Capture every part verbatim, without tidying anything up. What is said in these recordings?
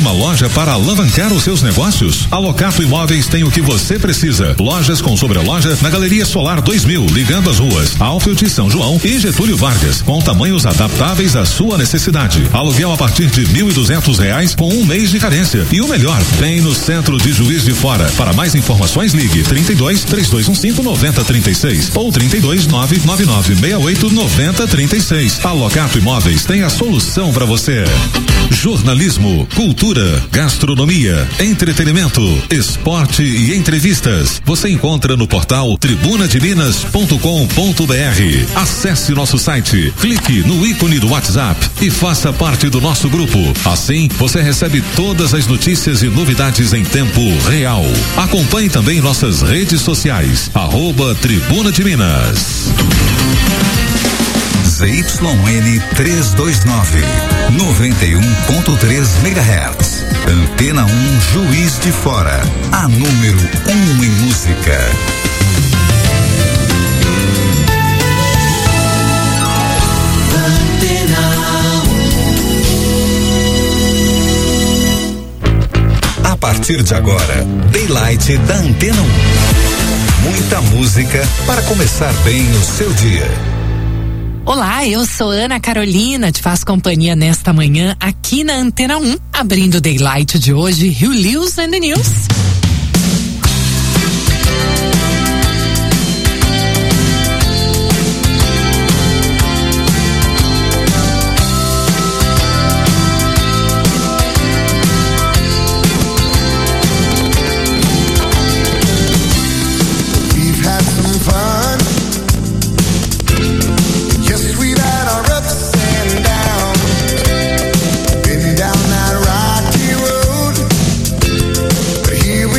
uma loja para alavancar os seus negócios? A Locato Imóveis tem o que você precisa. Lojas com sobreloja na Galeria Solar dois mil, ligando as ruas Alfield, São João e Getúlio Vargas, com tamanhos adaptáveis à sua necessidade. Aluguel a partir de mil e duzentos reais com um mês de carência. E o melhor, tem no centro de Juiz de Fora. Para mais informações, ligue trinta e dois, três dois um cinco, noventa trinta e seis ou trinta e dois, nove nove nove seis oito, noventa trinta e seis. A Locato Imóveis tem a solução para você. Jornalismo, cultura, gastronomia, entretenimento, esporte e entrevistas. Você encontra no portal tribuna de minas ponto com ponto br. Acesse nosso site, clique no ícone do WhatsApp e faça parte do nosso grupo. Assim, você recebe todas as notícias e novidades em tempo real. Acompanhe também nossas redes sociais, arroba Tribuna de Minas. Z Y N trezentos e vinte e nove, noventa e um ponto três megahertz. Antena um Juiz de Fora, a número um em música. A partir de agora, Daylight da Antena um. Muita música para começar bem o seu dia. Olá, eu sou Ana Carolina, te faço companhia nesta manhã aqui na Antena um, abrindo o Daylight de hoje, Rio Lewis and the News. Here we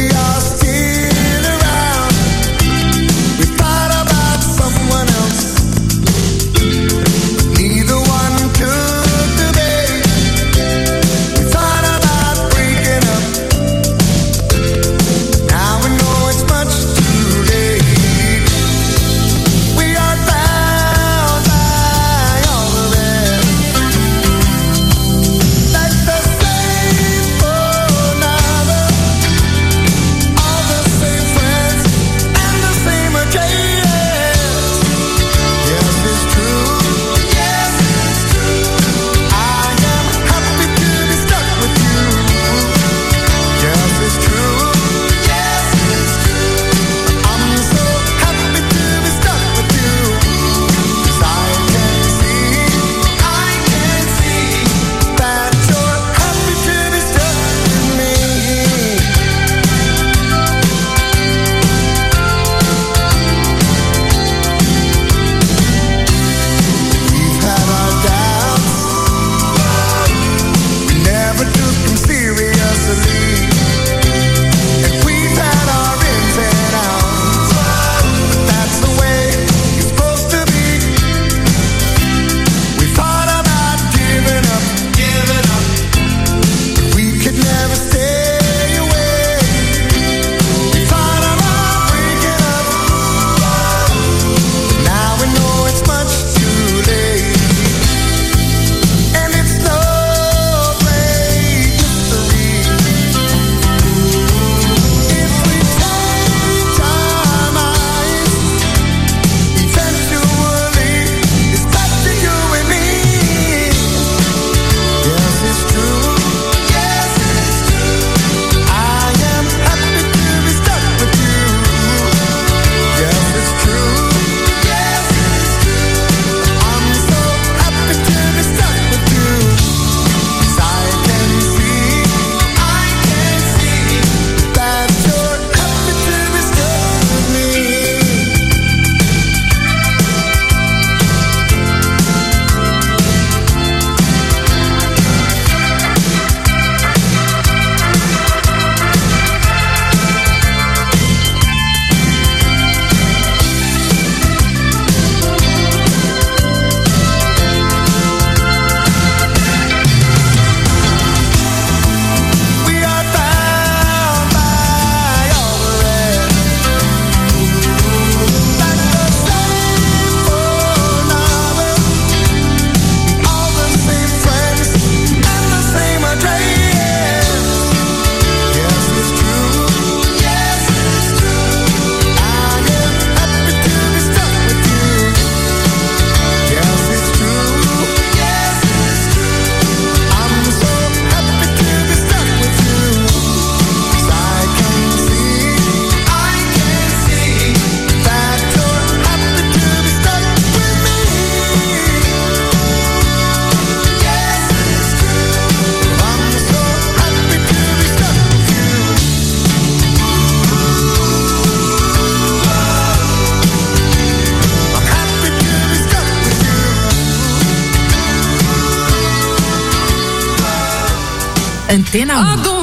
Antena um.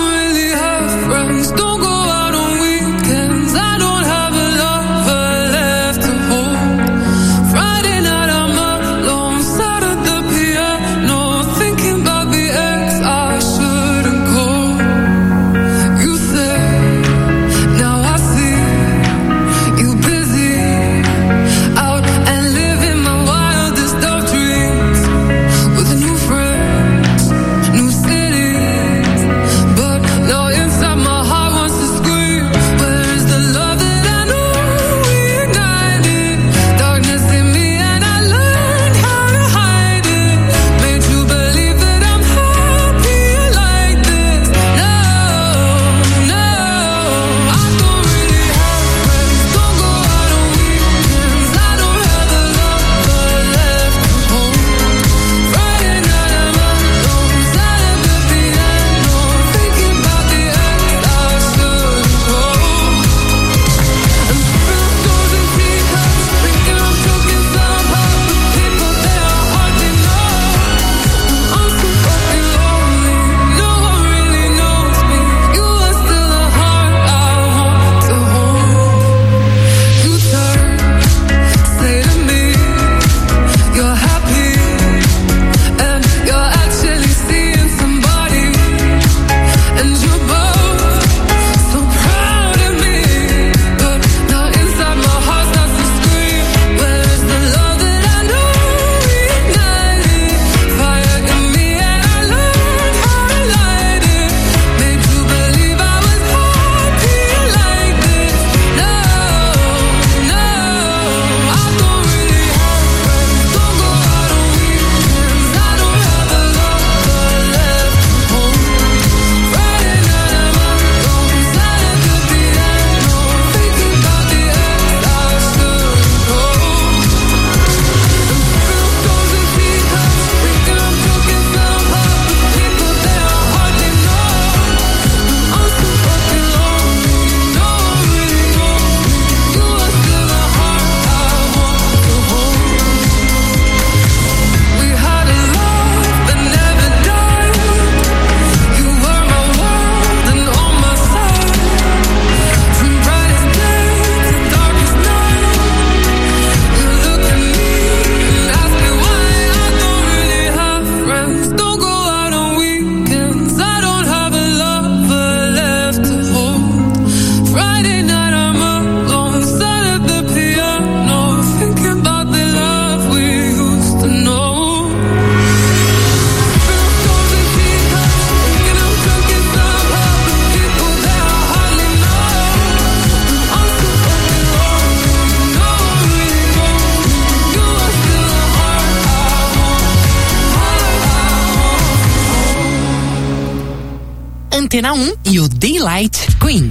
Antena um e o Daylight Queen.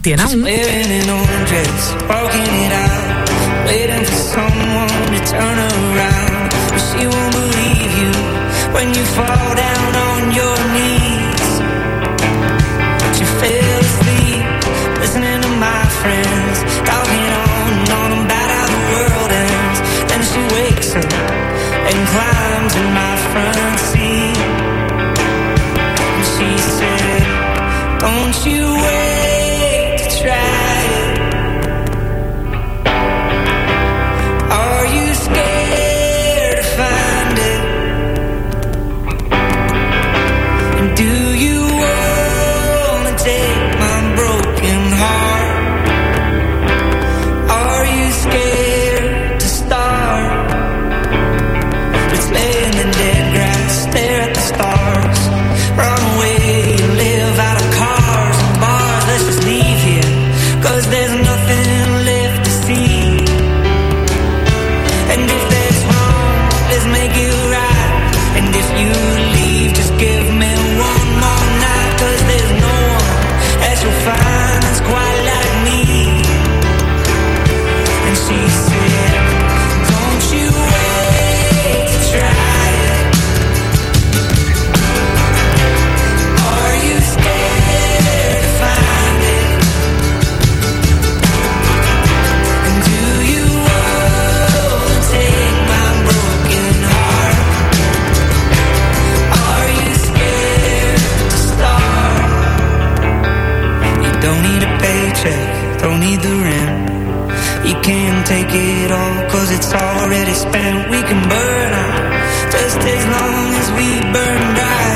Antena um. Waiting for someone to turn around, but she won't believe you when you fall down on your knees. She fell asleep listening to my friends talking on and on about how the world ends. Then she wakes up and climbs in my front seat, and she said, "Don't you wait to try." Don't need the rent. You can't take it all, cause it's already spent. We can burn out just as long as we burn dry.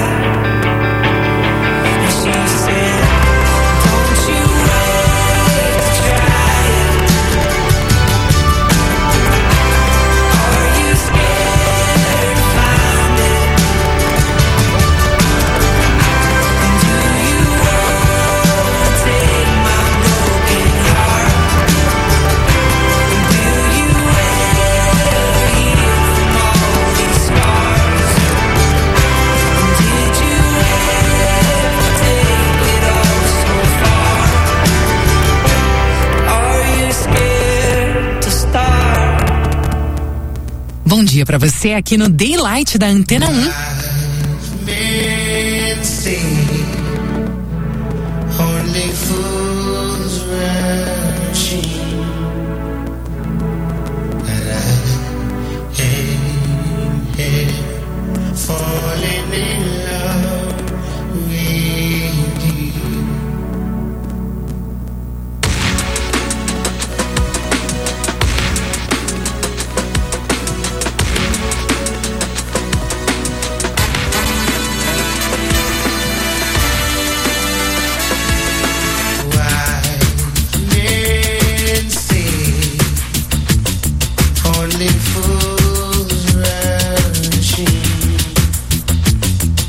And she said, don't you wait to try it. Are you scared to find it? And do you want to take my broken heart? And will you ever heal from all these scars? And did you ever take it all so far? Are you scared to start? Bom dia pra você aqui no Daylight da Antena um. Only fools rushing, but I ain't here falling in love with you. Only fools rushing,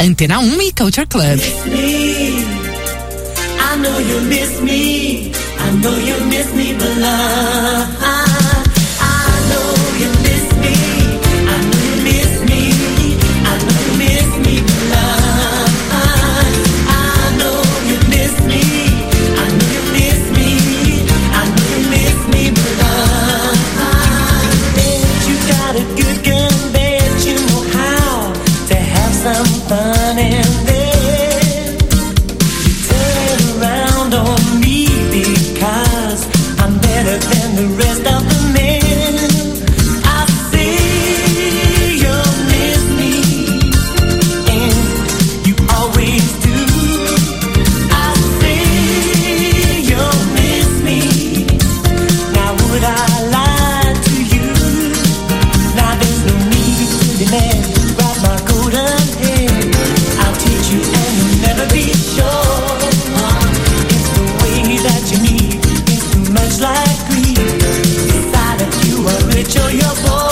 Antena um e Culture Club. I know you miss me, I know you miss me, but love, I, I know you miss me, I know you miss me, I know you miss me, but love, I, I know you miss me, I know you miss me, I know you miss me, but love, I bet you got a good gun, bet you know how to have some fun and then than the rest of the men. I see you miss me, and you always do. I see you miss me. Now would I lie to you? Now there's no need to demand. Grab my golden hand, I'll teach you and you'll never be sure. It's the way that you need. It's too much like rich or you're poor.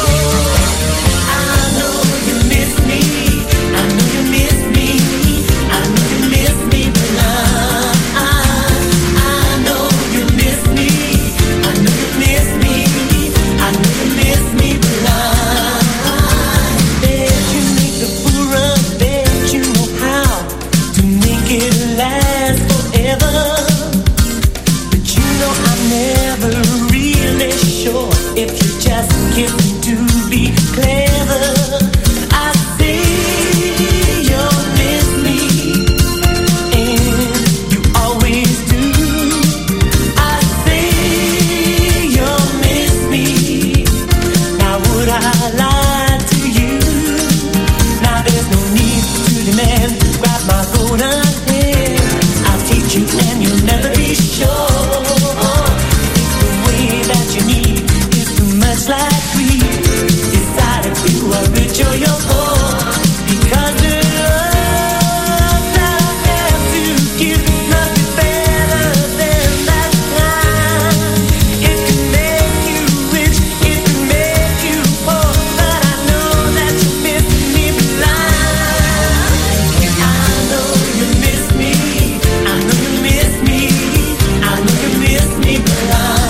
I know you miss me, I know you miss me, I know you miss me, but love, I, I know you miss me, I know you miss me, I know you miss me, but love, I bet you make the fool run, bet you know how to make it last forever, but you know I'm never really sure if you just kiss me to be clever. I see you miss me, and you always do. I see you miss me. Now would I lie to you? Now there's no need to demand. Grab my golden hand, I'll teach you and you'll never be sure. It's the way that you need. Much like we decide if you are rich or you're poor, because the love that I have to give must be better than that kind. It can make you rich, it can make you poor, but I know that you miss me blind. I know you miss me, I know you miss me, I know you miss me blind.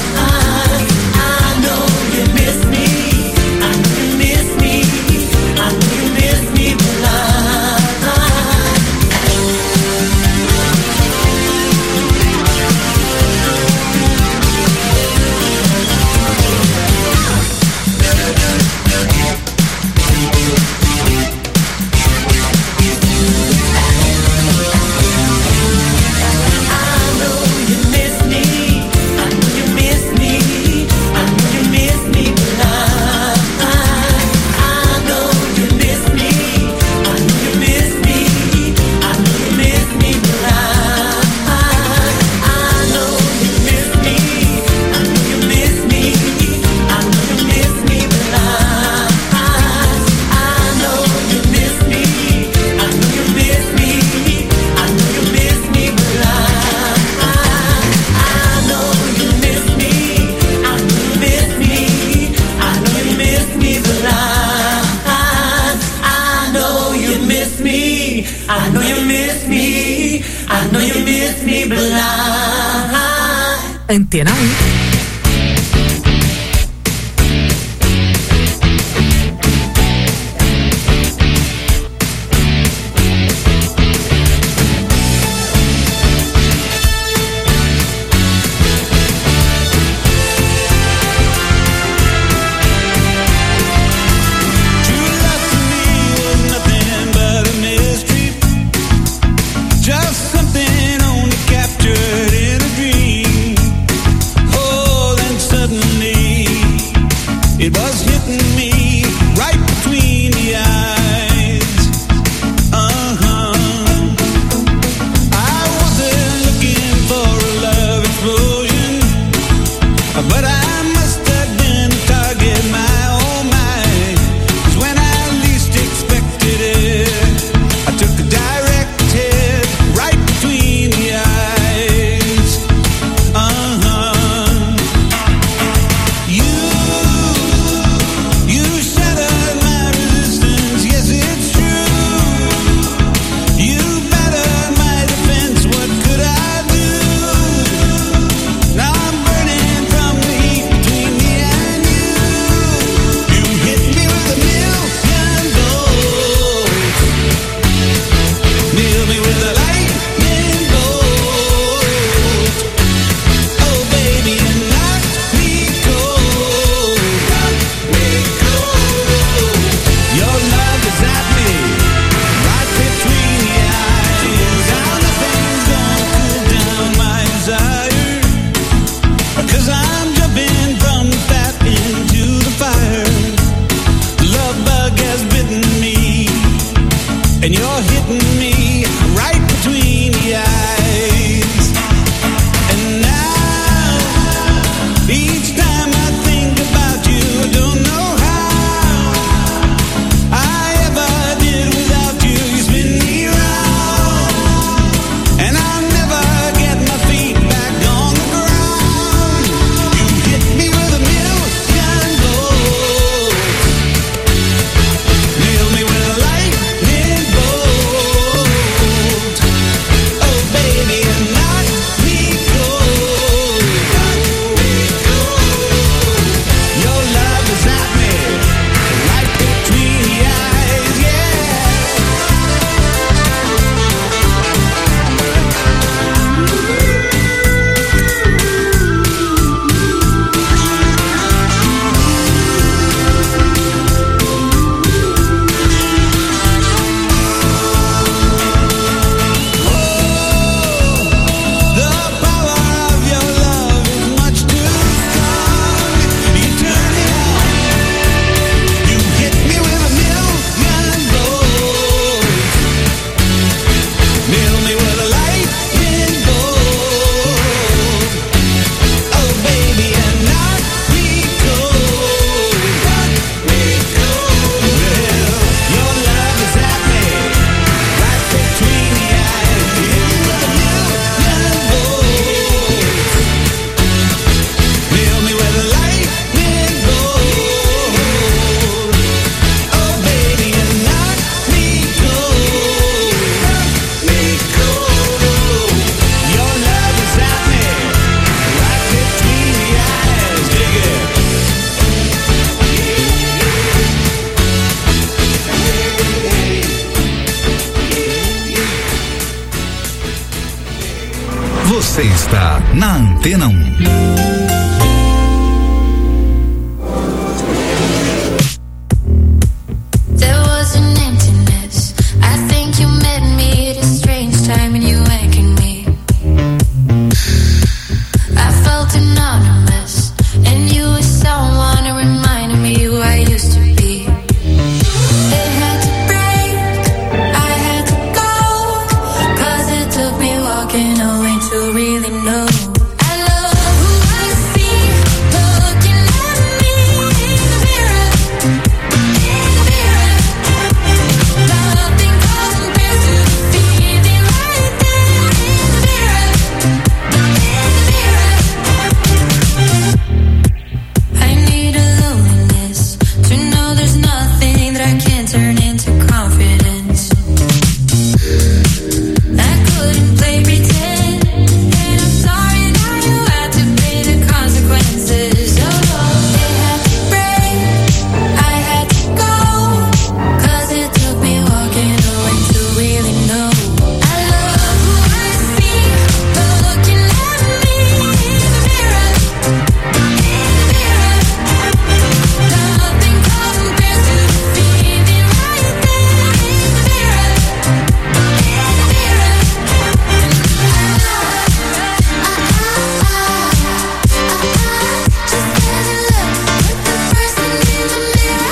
I know you miss me, I know you miss me blind. Antena um. Just something only captured in a dream. Oh, you're hitting me right between the eyes. And now, each time I think about you, I don't know how I ever did without you. You spin me round, and I'll never get my feet back on the ground. You hit me with a million volts, nail me with a lightning bolt. Oh baby, and knock me cold, knock me cold. Your love has got me right between the eyes, yeah. The power of your love is much too strong. You turn it on, you hit me with a million volts, nail me with a lightning bolt. Oh baby, and knock me cold, knock me cold. Well, your love has got me right between the eyes. You hit me with a million volts, nail me with a lightning bolt. Oh baby, and knock me cold, knock me cold. Your love has got me right between the eyes. Dig it. Você está na Antena um. There was an emptiness. I think you met me at a strange time and you waking me. I felt anonymous, and you were someone who reminded me who I used to be. It had to break, I had to go, 'cause it took me walking away to really know. I love who I see, looking at me in the mirror, in the mirror. Nothing compares to the feeling right there in the mirror, in the mirror. I need a loneliness to know there's nothing that I can't turn into confidence. I couldn't play pretend, and I'm sorry now you had to pay the consequences. Oh, it had to break, I had to go, 'cause it took me walking away to really know. I love who I see, looking at me in the mirror, in the mirror. Nothing compares to the feeling right there in the mirror, in the mirror. Just get a look at the person in the mirror.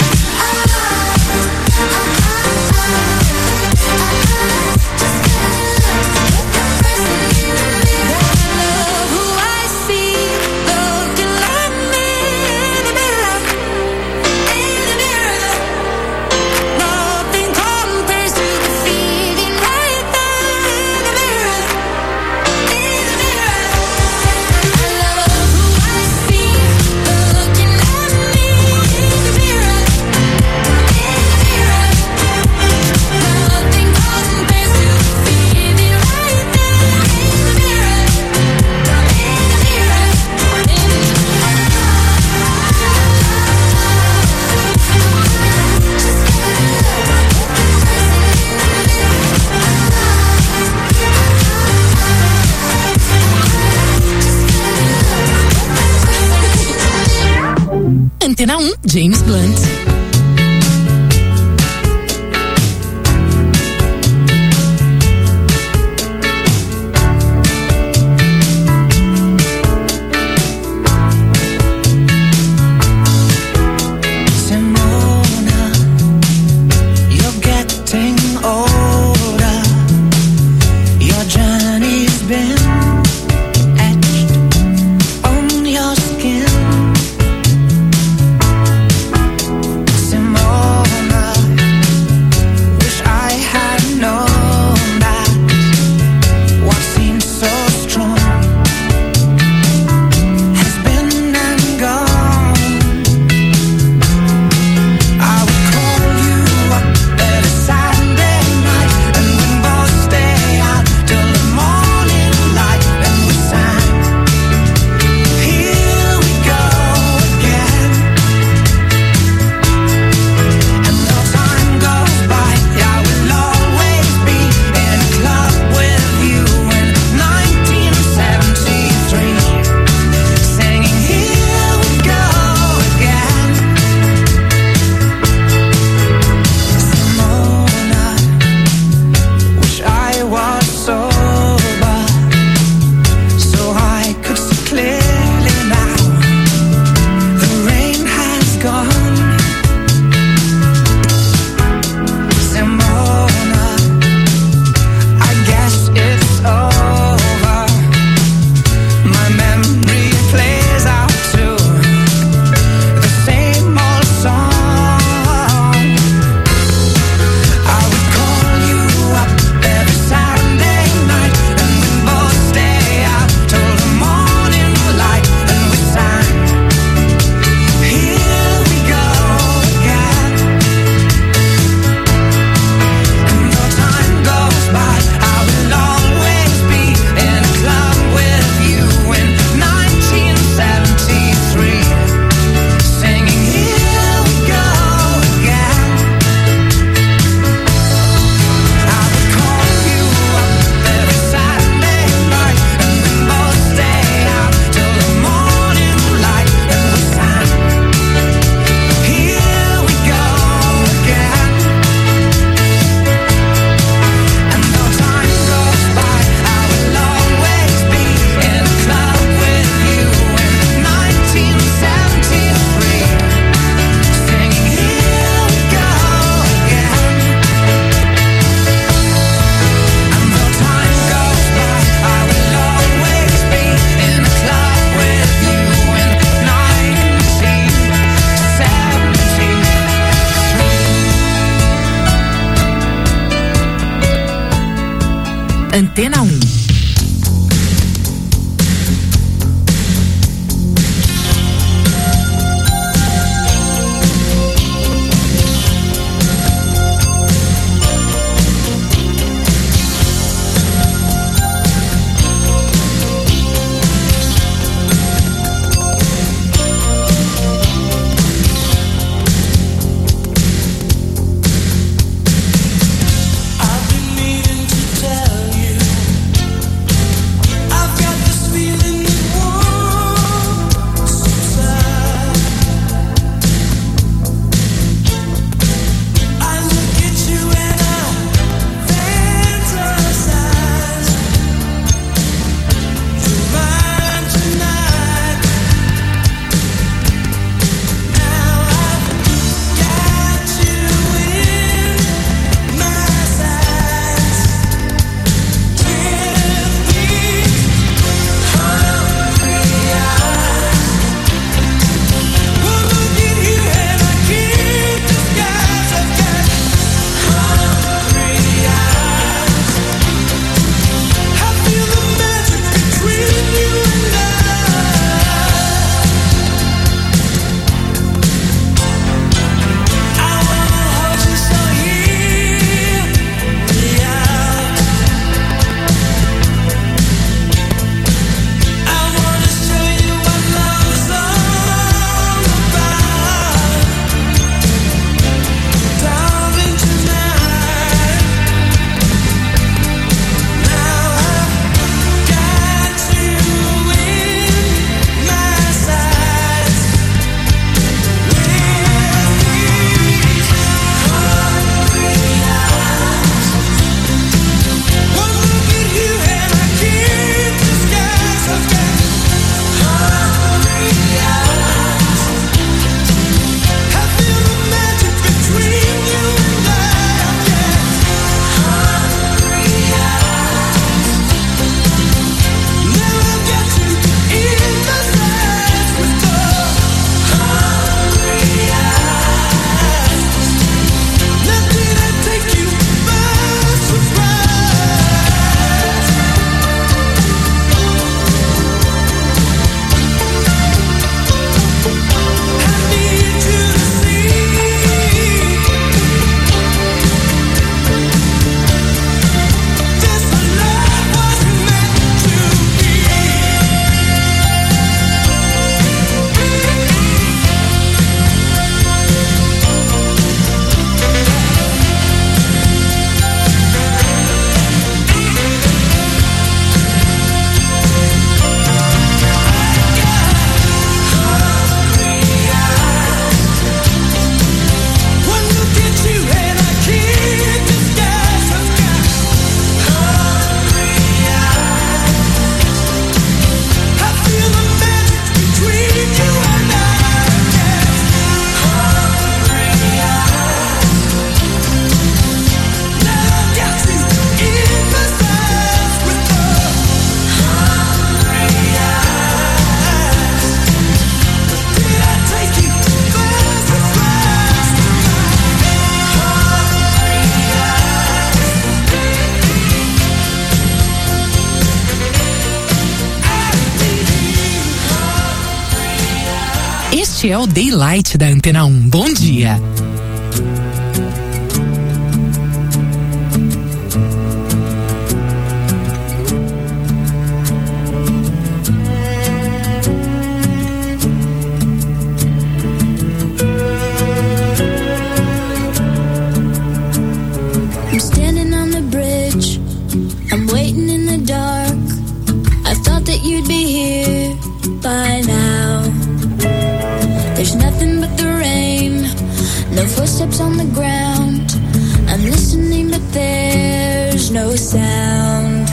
Just get a look at the person in the mirror. I love who I see, looking at me in the mirror, in the mirror. Nothing compares to the feeling right there in the mirror, in the mirror. I love who I see, looking at me in the mirror, in the mirror. Nothing compares to the feeling right there in the mirror, in the mirror, in the Antena um, James Blunt. Simona, you're getting old. Antena um. I've been needing to tell you Este é o Daylight da Antena um. Bom dia. I'm standing on the bridge, I'm waiting in the dark. I thought that you'd be here by now. There's nothing but the rain, no footsteps on the ground. I'm listening but there's no sound.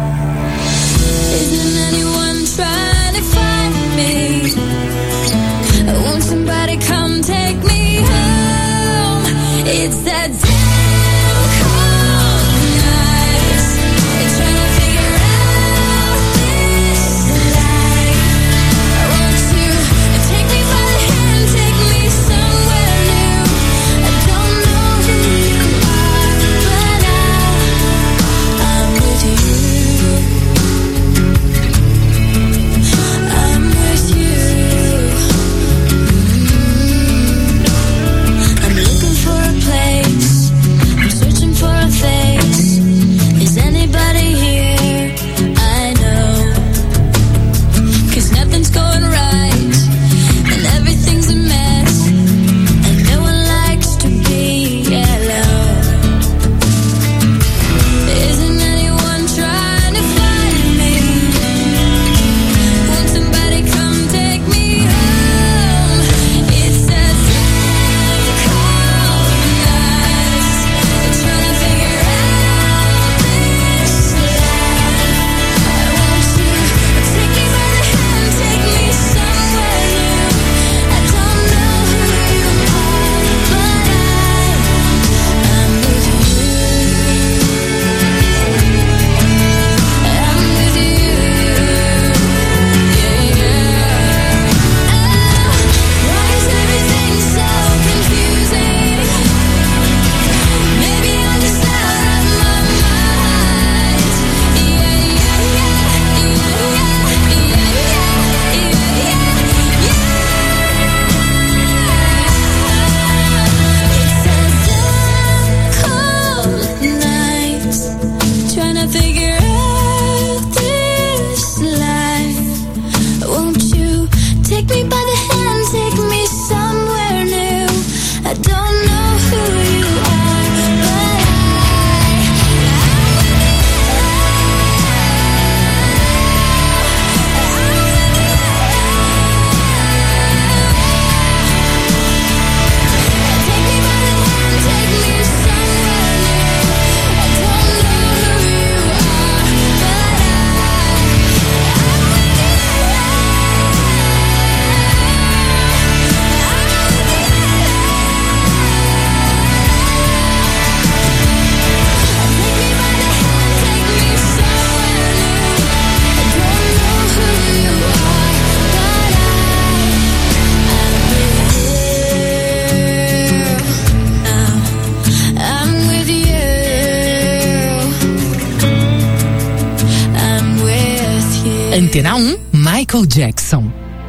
Isn't anyone trying to find me? Won't somebody come take me home? It's that damn cold night. I'm trying to figure out this life. I want you to take me by the hand, take me somewhere new. I don't know who you are, but now I'm with you. Antena um, Michael Jackson.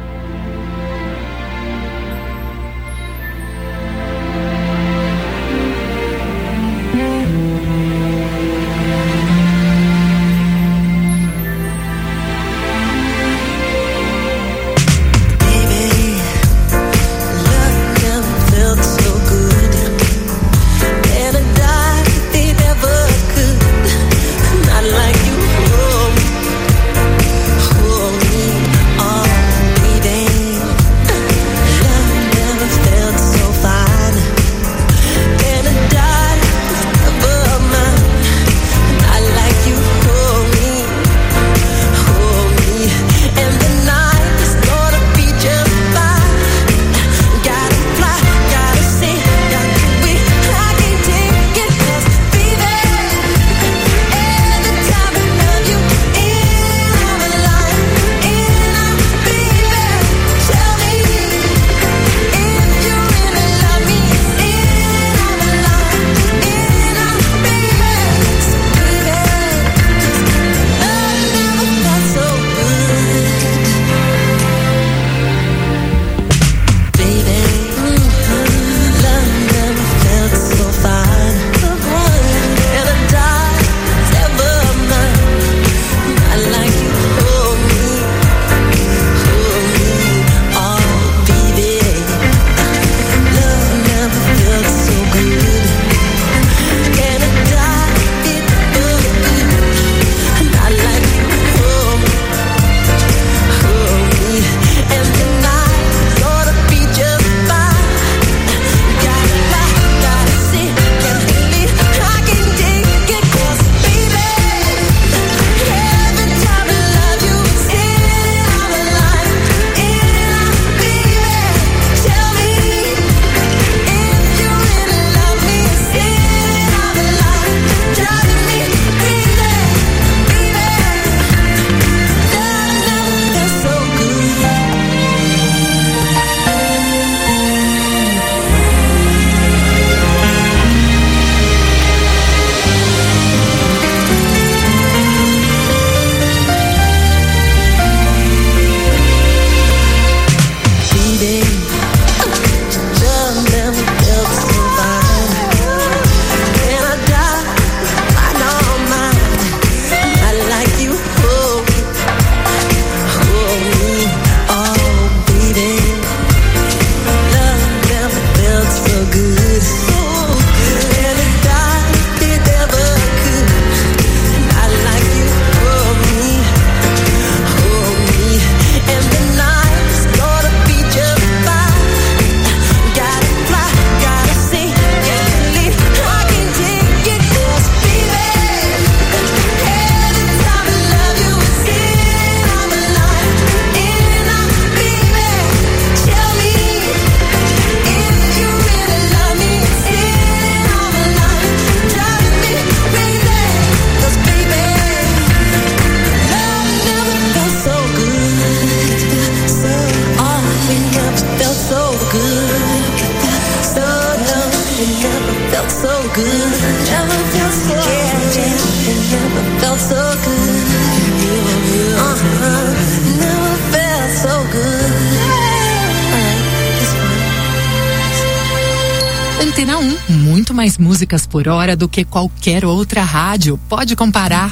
Antena um, muito mais músicas por hora do que qualquer outra rádio. Pode comparar.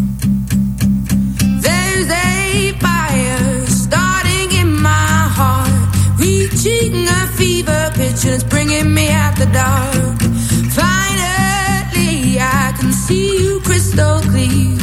There's a fire starting in my heart, reaching a fever pitch and it's bringing me out the dark. Finally I can see you crystal clear.